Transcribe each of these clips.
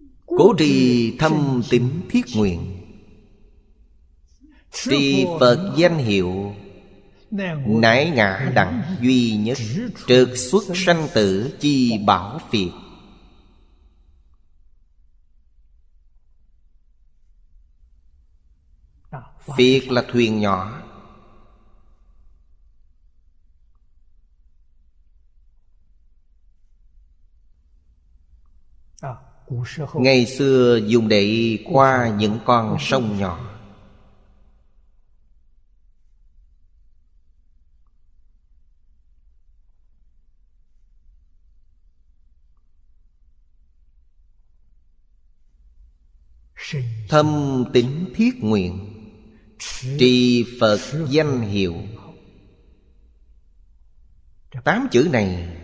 Cố trì thâm tín thiết nguyện, trì Phật danh hiệu, nải ngã đẳng duy nhất, trượt xuất sanh tử chi bảo phiệt. Phiệt là thuyền nhỏ. Ngày xưa dùng để qua những con sông nhỏ. Thâm tín thiết nguyện, trì Phật danh hiệu. 8 chữ này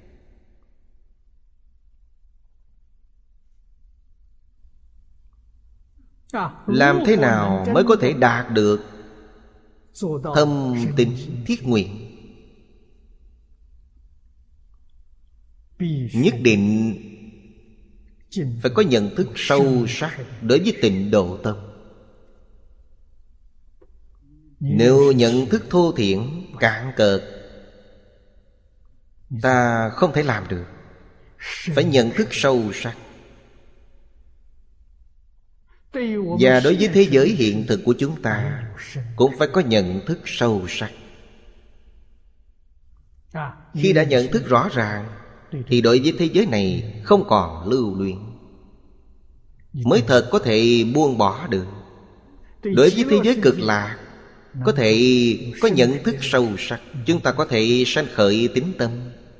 làm thế nào mới có thể đạt được thâm tín thiết nguyện? Nhất định phải có nhận thức sâu sắc đối với tịnh độ tâm. Nếu nhận thức thô thiển, cạn cợt, ta không thể làm được. Phải nhận thức sâu sắc. Và đối với thế giới hiện thực của chúng ta cũng phải có nhận thức sâu sắc. Khi đã nhận thức rõ ràng thì đối với thế giới này không còn lưu luyến, mới thật có thể buông bỏ được. Đối với thế giới cực lạc có thể có nhận thức sâu sắc, chúng ta có thể sanh khởi tín tâm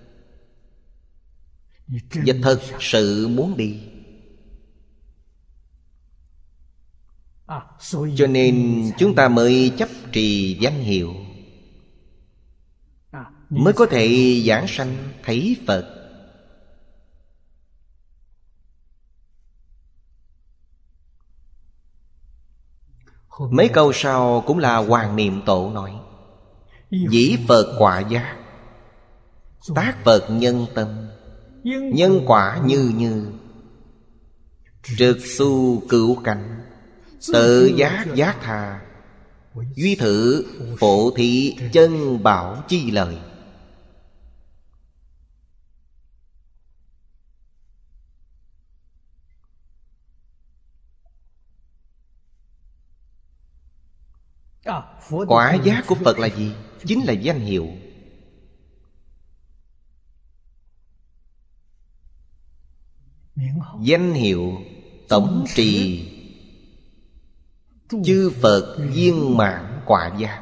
và thật sự muốn đi. Cho nên chúng ta mới chấp trì danh hiệu, mới có thể giảng sanh thấy Phật. Mấy câu sau cũng là Hoàng Niệm Tổ nói: dĩ Phật quả giác, tác Phật nhân tâm, nhân quả như như, trực xu cửu cảnh, tự giác giác tha, duy thử phổ thị chân bảo chi lời. Quả giác của Phật là gì? Chính là danh hiệu. Danh hiệu tổng trì chư Phật viên mãn quả giác.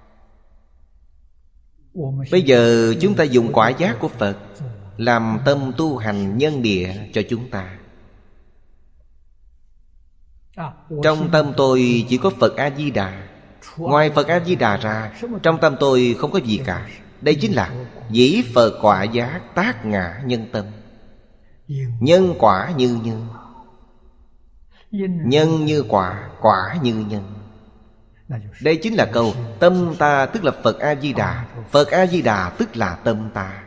Bây giờ chúng ta dùng quả giác của Phật làm tâm tu hành nhân địa cho chúng ta. Trong tâm tôi chỉ có Phật A-di-đà. Ngoài Phật A-di-đà ra, trong tâm tôi không có gì cả. Đây chính là dĩ Phật quả giác tác ngã nhân tâm. Nhân quả như nhân, nhân như quả, quả như nhân. Đây chính là câu tâm ta tức là Phật A-di-đà, Phật A-di-đà tức là tâm ta.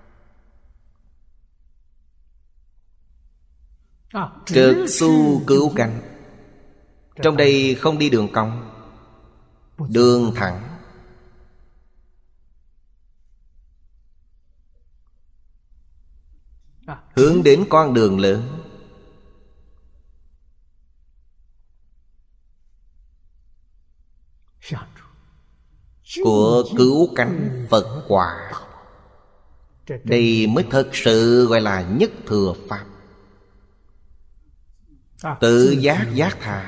Trực xu cửu cảnh. Trong đây không đi đường cong, đường thẳng. Hướng đến con đường lớn. Của cứu cánh Phật quả. Đây mới thật sự gọi là nhất thừa Pháp. Tự giác giác tha.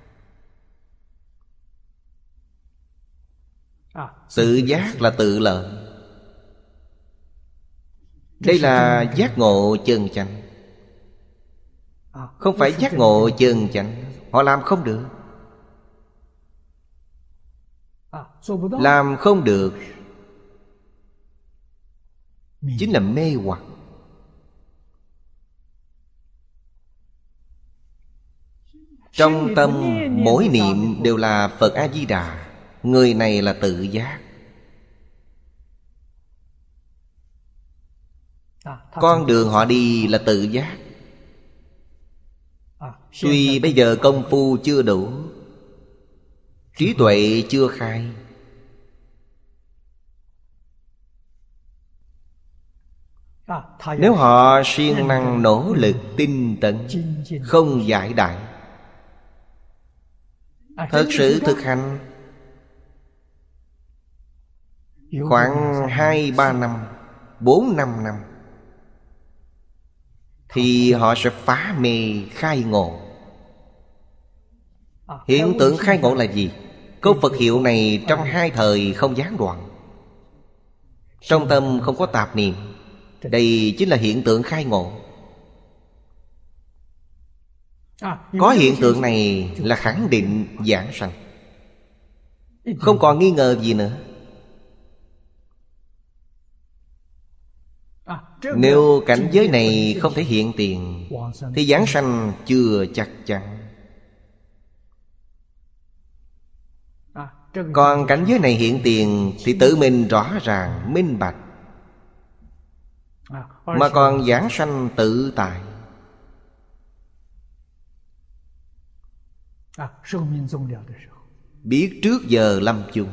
Tự giác là tự lợi. Đây là giác ngộ chân chánh. Không phải giác ngộ chân chánh, họ làm không được. Làm không được chính là mê hoặc. Trong tâm mỗi niệm đều là Phật A-di-đà. Người này là tự giác. Con đường họ đi là tự giác. Tuy bây giờ công phu chưa đủ, trí tuệ chưa khai, nếu họ siêng năng nỗ lực tinh tấn, không giải đại, thật sự thực hành khoảng 2-3 năm, 4-5 năm, thì họ sẽ phá mê khai ngộ. Hiện tượng khai ngộ là gì? Câu Phật hiệu này trong 2 thời không gián đoạn. Trong tâm không có tạp niệm, đây chính là hiện tượng khai ngộ. Có hiện tượng này là khẳng định giảng sanh, không còn nghi ngờ gì nữa. Nếu cảnh giới này không thể hiện tiền, thì giảng sanh chưa chắc chắn. Còn cảnh giới này hiện tiền thì tự mình rõ ràng, minh bạch, mà còn giảng sanh tự tại. Biết trước giờ lâm chung,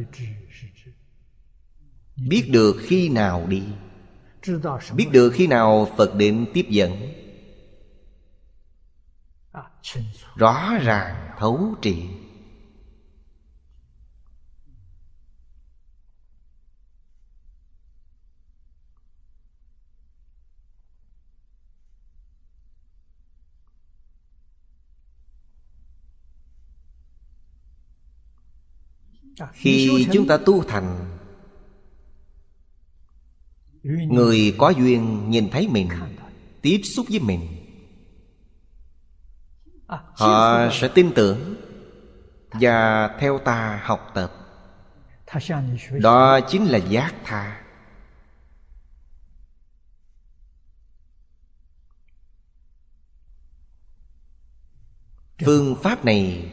biết được khi nào đi, biết được khi nào Phật định tiếp dẫn, rõ ràng thấu triệt. Khi chúng ta tu thành, người có duyên nhìn thấy mình, tiếp xúc với mình, họ sẽ tin tưởng và theo ta học tập. Đó chính là giác tha. Phương pháp này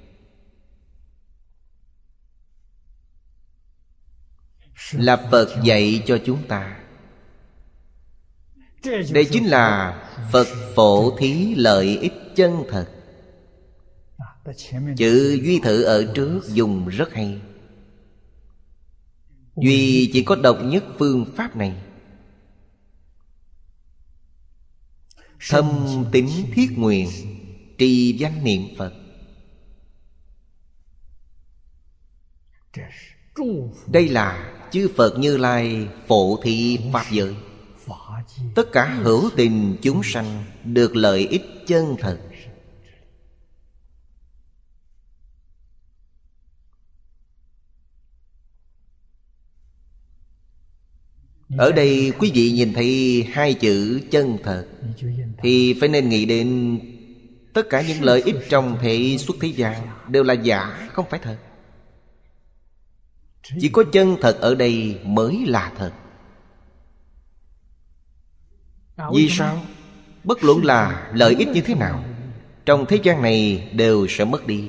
là Phật dạy cho chúng ta. Đây chính là Phật phổ thí lợi ích chân thật. Chữ Duy Thử ở trước dùng rất hay. Duy chỉ có độc nhất phương pháp này. Thâm tín thiết nguyện, trì danh niệm Phật. Đây là chư Phật Như Lai phổ thị pháp giới. Tất cả hữu tình chúng sanh được lợi ích chân thật. Ở đây quý vị nhìn thấy 2 chữ chân thật, thì phải nên nghĩ đến tất cả những lợi ích trong thể xuất thế gian đều là giả, không phải thật. Chỉ có chân thật ở đây mới là thật. Vì sao? Bất luận là lợi ích như thế nào, trong thế gian này đều sẽ mất đi.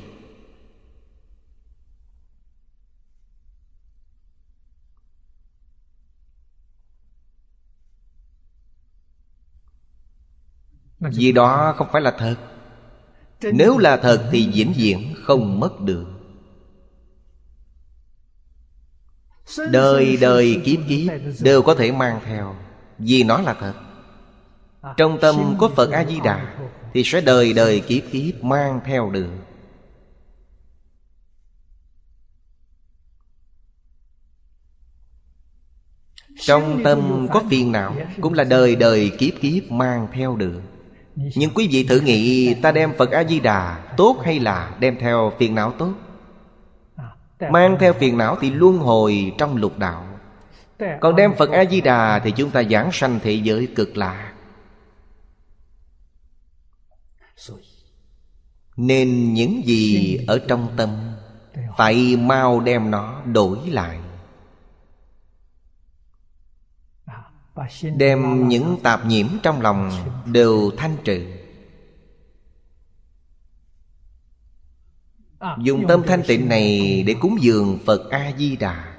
Vì đó không phải là thật. Nếu là thật thì vĩnh viễn không mất được. Đời đời kiếp kiếp đều có thể mang theo, vì nó là thật. Trong tâm có Phật A-di-đà thì sẽ đời đời kiếp kiếp mang theo được. Trong tâm có phiền não cũng là đời đời kiếp kiếp mang theo được. Nhưng quý vị thử nghĩ, ta đem Phật A-di-đà tốt hay là đem theo phiền não tốt? Mang theo phiền não thì luân hồi trong lục đạo. Còn đem Phật A-di-đà thì chúng ta giảng sanh thế giới cực lạc. Nên những gì ở trong tâm phải mau đem nó đổi lại. Đem những tạp nhiễm trong lòng đều thanh trừ. Dùng tâm thanh tịnh này để cúng dường Phật A-di-đà.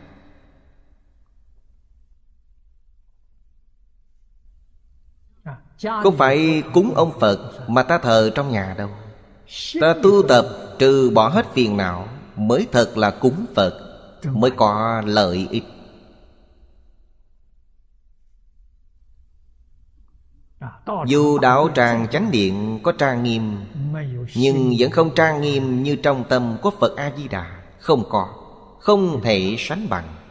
Không phải cúng ông Phật mà ta thờ trong nhà đâu. Ta tu tập trừ bỏ hết phiền não mới thật là cúng Phật, mới có lợi ích. Dù đạo tràng chánh điện có trang nghiêm, nhưng vẫn không trang nghiêm như trong tâm của Phật A-di-đà. Không có, không thể sánh bằng.